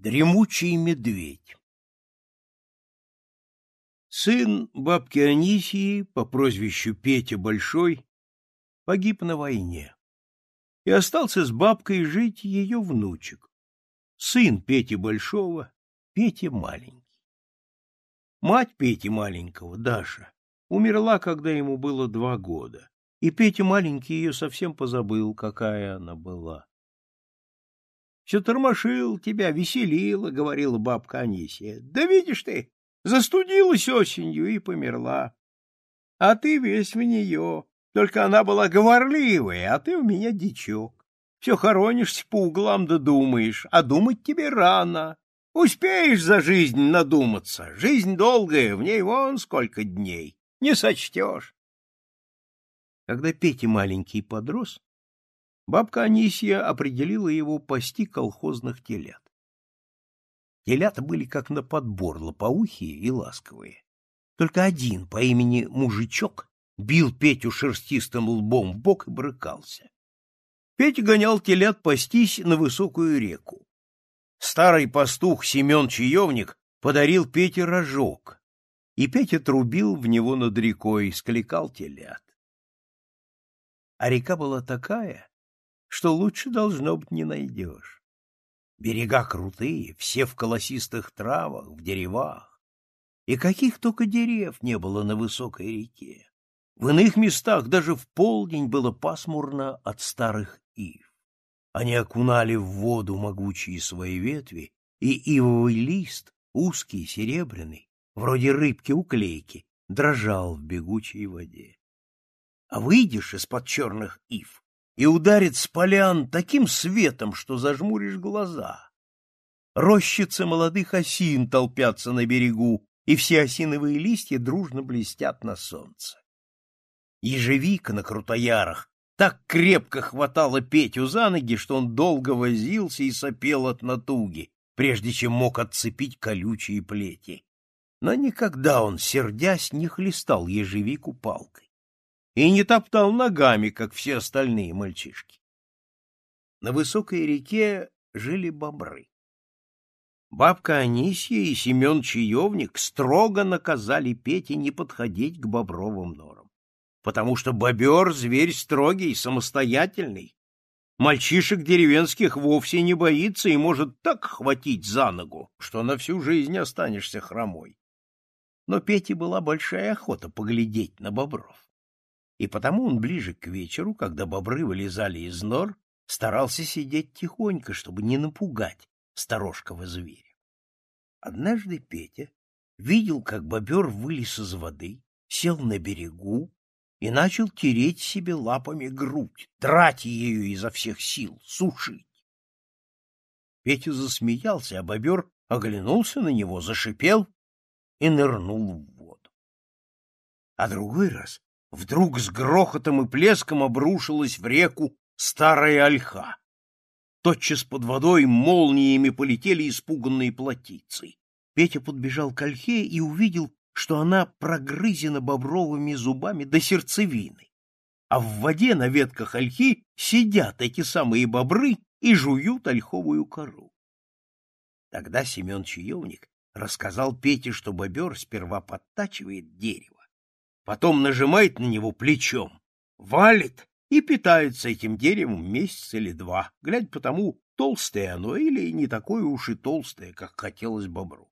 Дремучий медведь. Сын бабки Анисии по прозвищу Петя Большой погиб на войне, и остался с бабкой жить ее внучек, сын Пети Большого, Петя Маленький. Мать Пети Маленького, Даша, умерла, когда ему было 2 года, и Петя Маленький ее совсем позабыл, какая она была. Все тормошил тебя, веселила, — говорила бабка Анисия. Да видишь ты, застудилась осенью и померла. А ты весь в нее. Только она была говорливая, а ты у меня дичок. Все хоронишься по углам да думаешь, а думать тебе рано. Успеешь за жизнь надуматься. Жизнь долгая, в ней вон сколько дней. Не сочтешь. Когда Петя Маленький подрос, бабка Анисия определила его пасти колхозных телят. Телята были как на подбор, лопоухие и ласковые. Только один по имени Мужичок бил Петю шерстистым лбом в бок и брыкался. Петя гонял телят пастись на высокую реку. Старый пастух Семен Чаевник подарил Пете рожок, и Петя трубил в него над рекой, скликал телят. А река была такая, что лучше, должно быть, не найдешь. Берега крутые, все в колосистых травах, в деревах. И каких только дерев не было на высокой реке. В иных местах даже в полдень было пасмурно от старых ив. Они окунали в воду могучие свои ветви, и ивовый лист, узкий, серебряный, вроде рыбки-уклейки, дрожал в бегучей воде. А выйдешь из-под черных ив, и ударит с полян таким светом, что зажмуришь глаза. Рощицы молодых осин толпятся на берегу, и все осиновые листья дружно блестят на солнце. Ежевика на крутоярах так крепко хватала Петю за ноги, что он долго возился и сопел от натуги, прежде чем мог отцепить колючие плети. Но никогда он, сердясь, не хлестал ежевику палкой и не топтал ногами, как все остальные мальчишки. На высокой реке жили бобры. Бабка Анисия и Семен Чаевник строго наказали Пете не подходить к бобровым норам, потому что бобер — зверь строгий, самостоятельный. Мальчишек деревенских вовсе не боится и может так хватить за ногу, что на всю жизнь останешься хромой. Но Пете была большая охота поглядеть на бобров. И потому он ближе к вечеру, когда бобры вылезали из нор, старался сидеть тихонько, чтобы не напугать сторожкого зверя. Однажды Петя видел, как бобер вылез из воды, сел на берегу и начал тереть себе лапами грудь, драть ее изо всех сил, сушить. Петя засмеялся, а бобер оглянулся на него, зашипел и нырнул в воду. А другой раз вдруг с грохотом и плеском обрушилась в реку старая ольха. Тотчас под водой молниями полетели испуганные плотицы. Петя подбежал к ольхе и увидел, что она прогрызена бобровыми зубами до сердцевины, а в воде на ветках ольхи сидят эти самые бобры и жуют ольховую кору. Тогда Семен Чаевник рассказал Пете, что бобер сперва подтачивает дерево, потом нажимает на него плечом, валит и питается этим деревом месяц или 2, глядь по тому, толстое оно или не такое уж и толстое, как хотелось бобру.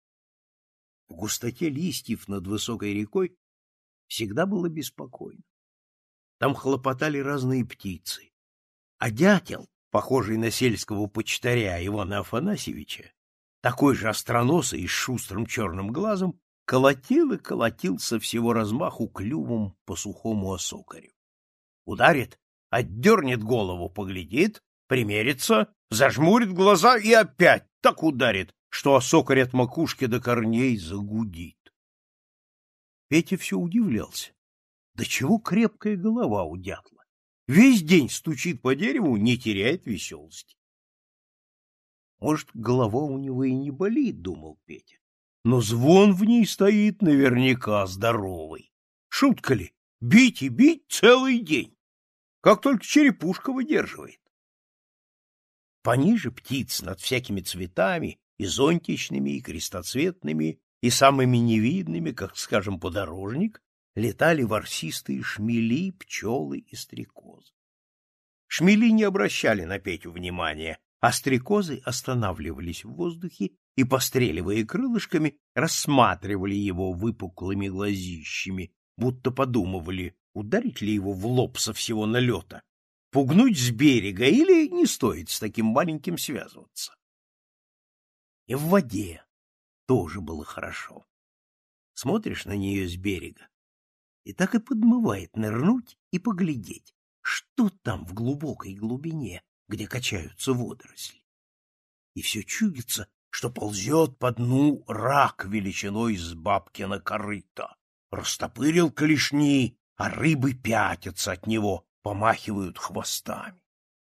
В густоте листьев над высокой рекой всегда было беспокойно. Там хлопотали разные птицы, а дятел, похожий на сельского почтаря Ивана Афанасьевича, такой же остроносый и с шустрым черным глазом, колотил и колотил со всего размаху клювом по сухому осокорю. Ударит, отдернет голову, поглядит, примерится, зажмурит глаза и опять так ударит, что осокорь от макушки до корней загудит. Петя все удивлялся. Да чего крепкая голова у дятла? Весь день стучит по дереву, не теряет веселости. Может, голова у него и не болит, думал Петя, но звон в ней стоит наверняка здоровый. Шутка ли? Бить и бить целый день, как только черепушка выдерживает. Пониже птиц над всякими цветами, и зонтичными, и крестоцветными, и самыми невидными, как, скажем, подорожник, летали ворсистые шмели, пчелы и стрекозы. Шмели не обращали на Петю внимания, а стрекозы останавливались в воздухе и, постреливая крылышками, рассматривали его выпуклыми глазищами, будто подумывали, ударить ли его в лоб со всего налета, пугнуть с берега или не стоит с таким маленьким связываться. И в воде тоже было хорошо. Смотришь на нее с берега, и так и подмывает нырнуть и поглядеть, что там в глубокой глубине, где качаются водоросли. И все чудится, что ползет по дну рак величиной с бабкино корыто. Растопырил клешни, а рыбы пятятся от него, помахивают хвостами.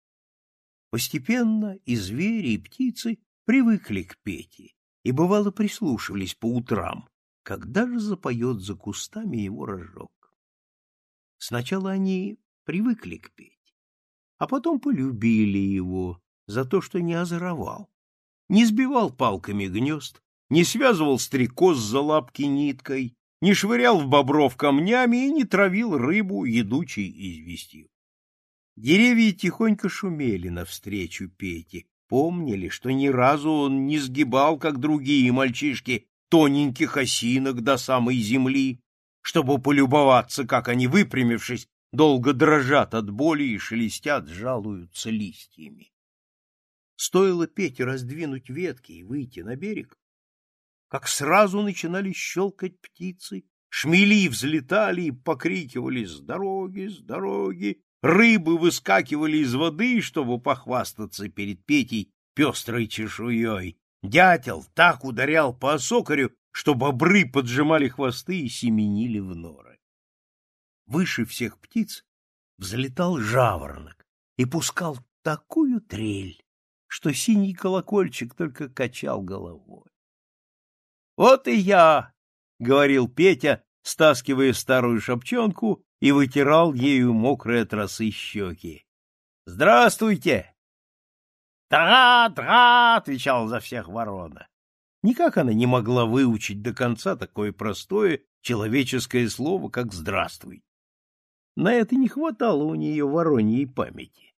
Постепенно и звери, и птицы привыкли к Пете и, бывало, прислушивались по утрам, когда же запоет за кустами его рожок. Сначала они привыкли к Пете, а потом полюбили его за то, что не озоровал, не сбивал палками гнезд, не связывал стрекоз за лапки ниткой, не швырял в бобров камнями и не травил рыбу едучей известью. Деревья тихонько шумели навстречу Пете, помнили, что ни разу он не сгибал, как другие мальчишки, тоненьких осинок до самой земли, чтобы полюбоваться, как они, выпрямившись, долго дрожат от боли и шелестят, жалуются листьями. Стоило Пете раздвинуть ветки и выйти на берег, как сразу начинали щелкать птицы, шмели взлетали и покрикивали «С дороги, с дороги!», рыбы выскакивали из воды, чтобы похвастаться перед Петей пестрой чешуей. Дятел так ударял по осокорю, что бобры поджимали хвосты и семенили в норы. Выше всех птиц взлетал жаворонок и пускал такую трель, что синий колокольчик только качал головой. «Вот и я!» — говорил Петя, стаскивая старую шапчонку и вытирал ею мокрые от росы щеки. «Здравствуйте!» «Тра-тра!» — отвечал за всех ворона. Никак она не могла выучить до конца такое простое человеческое слово, как «здравствуй». На это не хватало у нее вороньей памяти.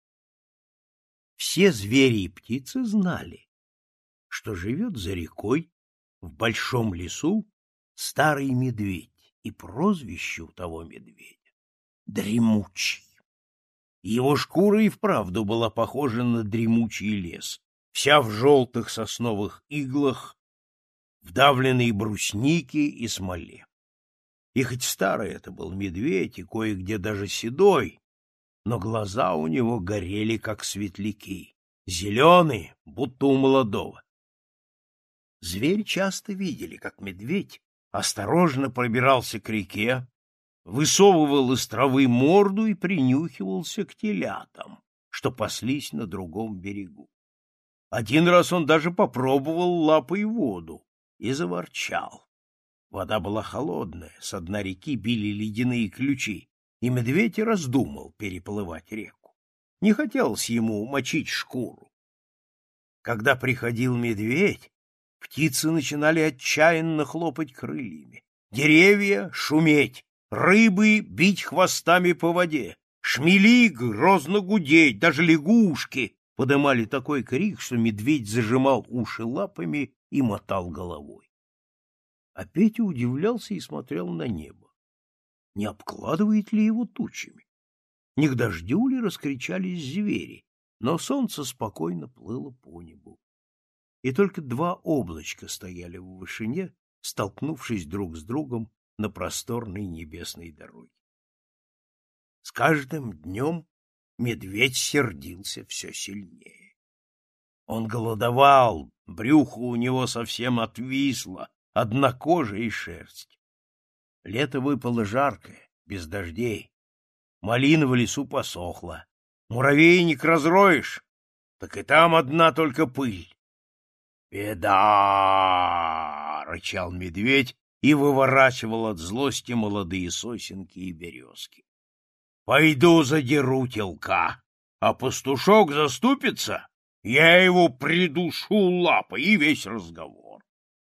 Все звери и птицы знали, что живет за рекой в большом лесу старый медведь, и прозвище у того медведя — Дремучий. Его шкура и вправду была похожа на дремучий лес, вся в желтых сосновых иглах, вдавленной брусники и смоле. И хоть старый это был медведь, и кое-где даже седой, но глаза у него горели, как светляки, зеленые, будто у молодого. Зверь часто видели, как медведь осторожно пробирался к реке, высовывал из травы морду и принюхивался к телятам, что паслись на другом берегу. Один раз он даже попробовал лапой воду и заворчал. Вода была холодная, с дна реки били ледяные ключи, и медведь раздумал переплывать реку. Не хотелось ему мочить шкуру. Когда приходил медведь, птицы начинали отчаянно хлопать крыльями, деревья шуметь, рыбы бить хвостами по воде, шмели грозно гудеть, даже лягушки подымали такой крик, что медведь зажимал уши лапами и мотал головой. А Петя удивлялся и смотрел на небо. Не обкладывает ли его тучами? Не к дождю ли раскричались звери? Но солнце спокойно плыло по небу. И только два облачка стояли в вышине, столкнувшись друг с другом на просторной небесной дороге. С каждым днем медведь сердился все сильнее. Он голодовал, брюхо у него совсем отвисло, одна кожа и шерсть. Лето выпало жаркое, без дождей. Малина в лесу посохла. Муравейник разроешь, так и там одна только пыль. «Беда!» — рычал медведь и выворачивал от злости молодые сосенки и березки. «Пойду задеру телка, а пастушок заступится, Я его придушу лапой, и весь разговор.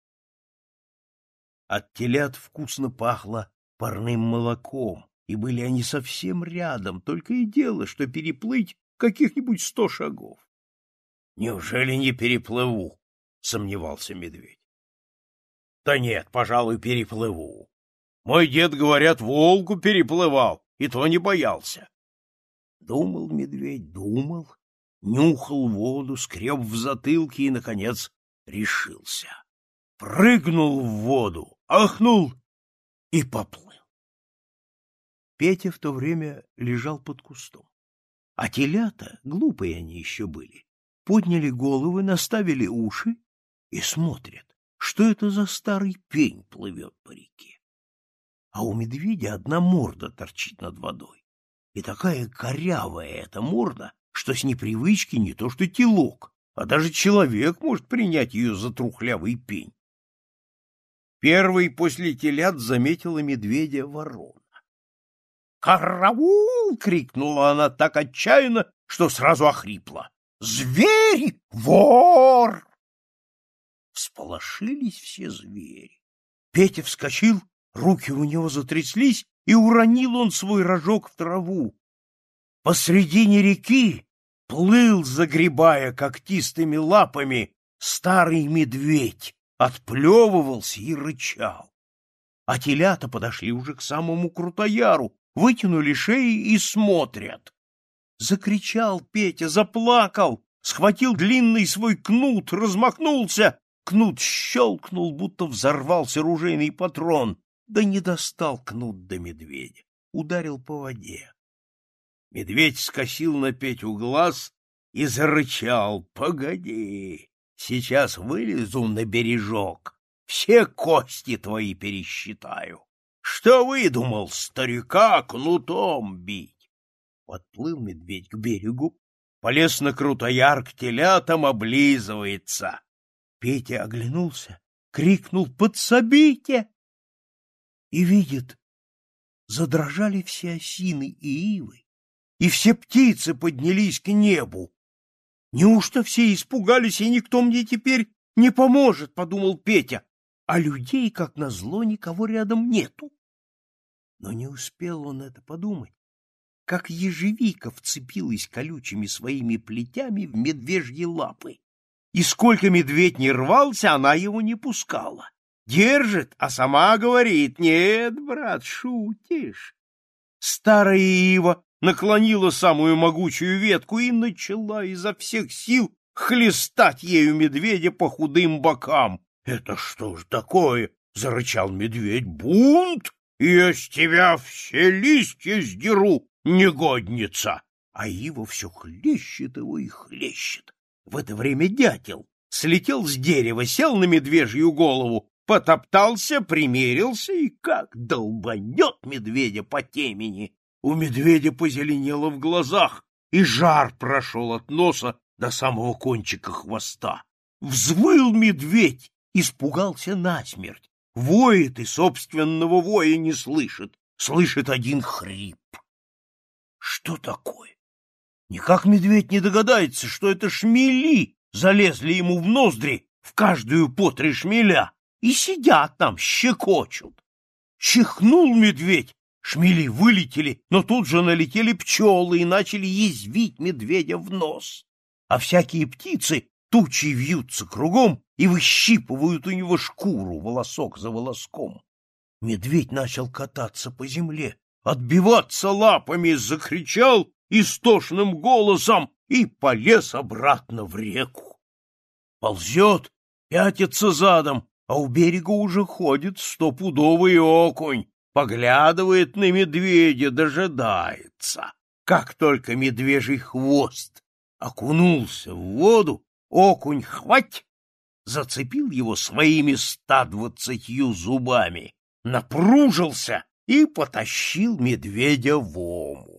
От телят вкусно пахло парным молоком, и были они совсем рядом, только и дело, что переплыть каких-нибудь 100 шагов. — Неужели не переплыву? — сомневался медведь. — Да нет, пожалуй, переплыву. Мой дед, говорят, Волгу переплывал, и то не боялся. Думал медведь, думал, нюхал воду, скреб в затылке и, наконец, решился. Прыгнул в воду, ахнул и поплыл. Петя в то время лежал под кустом. А телята, глупые они еще были, подняли головы, наставили уши и смотрят, что это за старый пень плывет по реке. А у медведя одна морда торчит над водой. И такая корявая эта морда, что с непривычки не то что телок, а даже человек может принять ее за трухлявый пень. Первый после телят заметила медведя ворона. «Караул!» — крикнула она так отчаянно, что сразу охрипла. «Зверь! Вор!» Всполошились все звери. Петя вскочил, руки у него затряслись, и уронил он свой рожок в траву. Посредине реки плыл, загребая когтистыми лапами, старый медведь, отплевывался и рычал. А телята подошли уже к самому Крутояру, вытянули шеи и смотрят. Закричал Петя, заплакал, схватил длинный свой кнут, размахнулся. Кнут щелкнул, будто взорвался ружейный патрон, да не достал кнут до медведя, ударил по воде. Медведь скосил на Петю глаз и зарычал: «Погоди, сейчас вылезу на бережок, все кости твои пересчитаю. Что выдумал старика кнутом бить?» Подплыл медведь к берегу, полез на Крутояр к телятам, облизывается. Петя оглянулся, крикнул: «Подсобите!» И видит, задрожали все осины и ивы, и все птицы поднялись к небу. «Неужто все испугались, и никто мне теперь не поможет?» — подумал Петя. А людей, как назло, никого рядом нету. Но не успел он это подумать, как ежевика вцепилась колючими своими плетями в медвежьи лапы. И сколько медведь не рвался, она его не пускала. Держит, а сама говорит: «Нет, брат, шутишь». Старая ива наклонила самую могучую ветку и начала изо всех сил хлестать ею медведя по худым бокам. «Это что ж такое?» — зарычал медведь. «Бунт? Я с тебя все листья сдеру, негодница!» А ива все хлещет его и хлещет. В это время дятел слетел с дерева, сел на медвежью голову, потоптался, примерился и как долбанет медведя по темени. У медведя позеленело в глазах, и жар прошел от носа до самого кончика хвоста. Взвыл медведь, испугался насмерть. Воет и собственного воя не слышит, слышит один хрип. Что такое? Никак медведь не догадается, что это шмели залезли ему в ноздри, в каждую по 3 шмеля, и сидят там, щекочут. Чихнул медведь, шмели вылетели, но тут же налетели пчелы и начали язвить медведя в нос. А всякие птицы тучей вьются кругом и выщипывают у него шкуру волосок за волоском. Медведь начал кататься по земле, отбиваться лапами, закричал истошным голосом и полез обратно в реку. Ползет, пятится задом, а у берега уже ходит 100-пудовый окунь, поглядывает на медведя, дожидается. Как только медвежий хвост окунулся в воду, окунь хвать, зацепил его своими 120 зубами, напружился и потащил медведя в омут.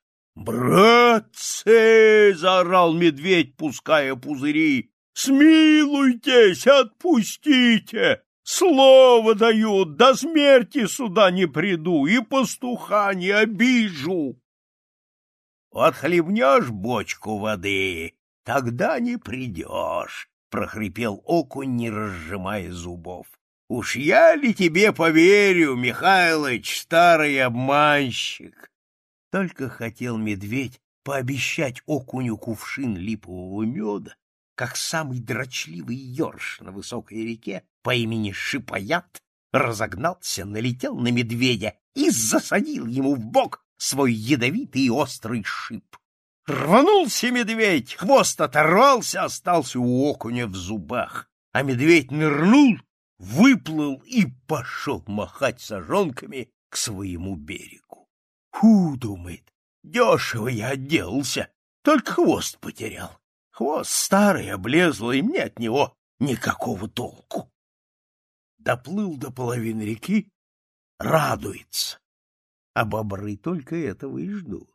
«Братцы!» — заорал медведь, пуская пузыри. «Смилуйтесь, отпустите! Слово даю, до смерти сюда не приду и пастуха не обижу!» «Вот хлебнешь бочку воды, Тогда не придешь, — прохрипел окунь, не разжимая зубов. — Уж я ли тебе поверю, Михайлыч, старый обманщик? Только хотел медведь пообещать окуню кувшин липового меда, как самый дрочливый ёрш на высокой реке по имени Шипоят разогнался, налетел на медведя и засадил ему в бок свой ядовитый и острый шип. Рванулся медведь, хвост оторвался, остался у окуня в зубах, а медведь нырнул, выплыл и пошел махать сажонками к своему берегу. Фу, думает, дешево я отделался, только хвост потерял. Хвост старый, облезлый, и мне от него никакого толку. Доплыл до половины реки, радуется, а бобры только этого и ждут.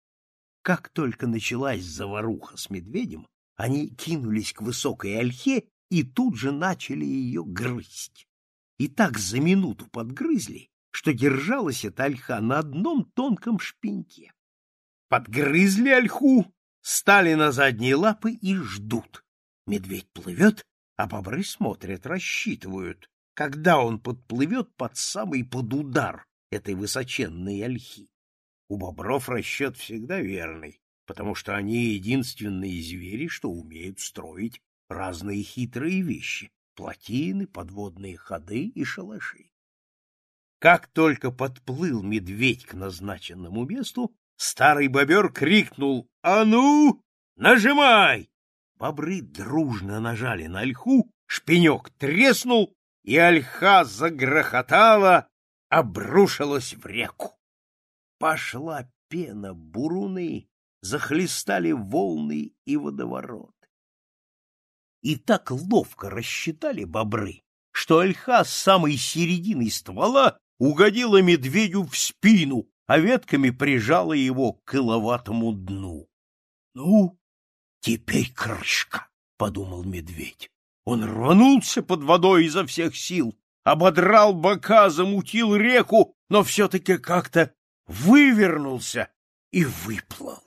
Как только началась заваруха с медведем, они кинулись к высокой ольхе и тут же начали ее грызть. И так за минуту подгрызли, что держалась эта ольха на одном тонком шпеньке. Подгрызли ольху, стали на задние лапы и ждут. Медведь плывет, а бобры смотрят, рассчитывают, когда он подплывет под самый подудар этой высоченной ольхи. У бобров расчет всегда верный, потому что они единственные звери, что умеют строить разные хитрые вещи — плотины, подводные ходы и шалаши. Как только подплыл медведь к назначенному месту, старый бобер крикнул: «А ну, нажимай!» Бобры дружно нажали на ольху, шпенек треснул, и ольха загрохотала, обрушилась в реку. Пошла пена, буруны, захлестали волны и водовороты. И так ловко рассчитали бобры, что ольха с самой середины ствола угодила медведю в спину, а ветками прижала его к иловатому дну. — Ну, теперь крышка, — подумал медведь. Он рванулся под водой изо всех сил, ободрал бока, замутил реку, но все-таки как-то вывернулся и выплыл.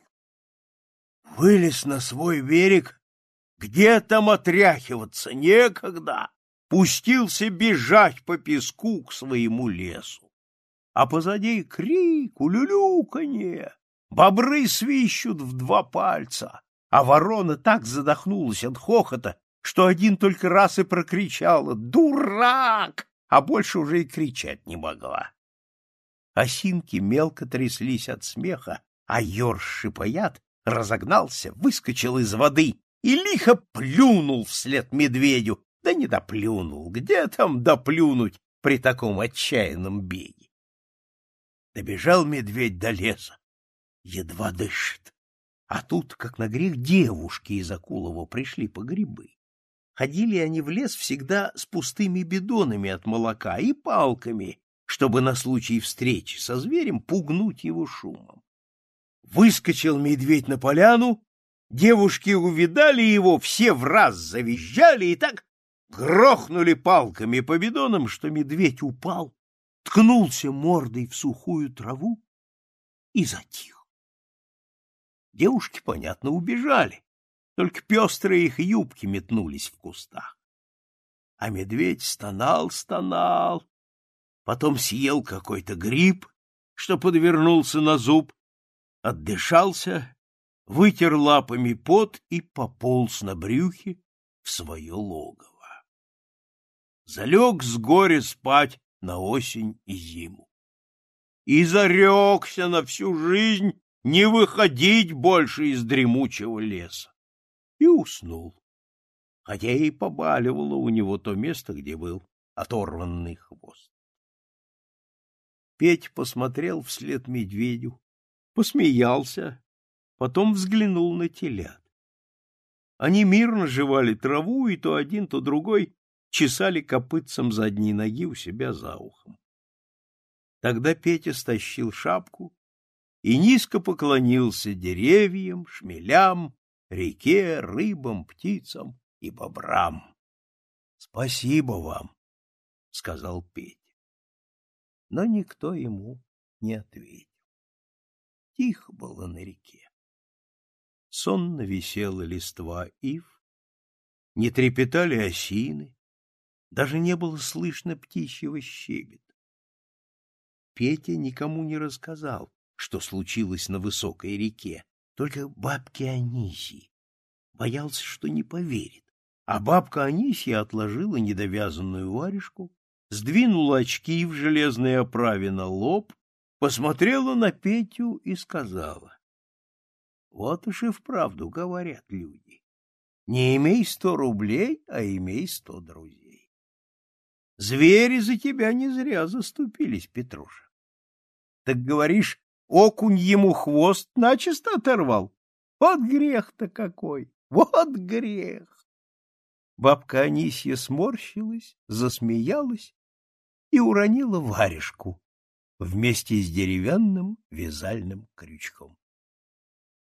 Вылез на свой берег, где там отряхиваться некогда, пустился бежать по песку к своему лесу. А позади крик, улюлюканье, бобры свищут в два пальца, а ворона так задохнулась от хохота, что один только раз и прокричала: «Дурак!», а больше уже и кричать не могла. Осинки мелко тряслись от смеха, а ёрш Шипоят разогнался, выскочил из воды и лихо плюнул вслед медведю. Да не доплюнул, где там доплюнуть при таком отчаянном беге? Добежал медведь до леса, едва дышит. А тут, как на грех, девушки из Акулова пришли по грибы. Ходили они в лес всегда с пустыми бидонами от молока и палками, чтобы на случай встречи со зверем пугнуть его шумом. Выскочил медведь на поляну, девушки увидали его, все враз завизжали и так грохнули палками по бидонам, что медведь упал, ткнулся мордой в сухую траву и затих. Девушки, понятно, убежали, только пестрые их юбки метнулись в кустах. А медведь стонал, потом съел какой-то гриб, что подвернулся на зуб, отдышался, вытер лапами пот и пополз на брюхе в свое логово. Залег с горя спать на осень и зиму. И зарекся на всю жизнь не выходить больше из дремучего леса. И уснул, хотя и побаливало у него то место, где был оторванный хвост. Петя посмотрел вслед медведю, посмеялся, потом взглянул на телят. Они мирно жевали траву, и то один, то другой чесали копытцем задней ноги у себя за ухом. Тогда Петя стащил шапку и низко поклонился деревьям, шмелям, реке, рыбам, птицам и бобрам. — Спасибо вам, — сказал Петя. Но никто ему не ответил. Тихо было на реке. Сонно висела листва ив, не трепетали осины, даже не было слышно птичьего щебета. Петя никому не рассказал, что случилось на высокой реке, только бабке Анисии. Боялся, что не поверит. А бабка Анисия отложила недовязанную варежку, сдвинула очки в железной оправе на лоб, посмотрела на Петю и сказала: вот уж и вправду говорят люди. Не имей 100 рублей, а имей 100 друзей. Звери за тебя не зря заступились, Петруша. Так говоришь, окунь ему хвост начисто оторвал? Вот грех-то какой! Вот грех! Бабка Анисья сморщилась, засмеялась и уронила варежку вместе с деревянным вязальным крючком.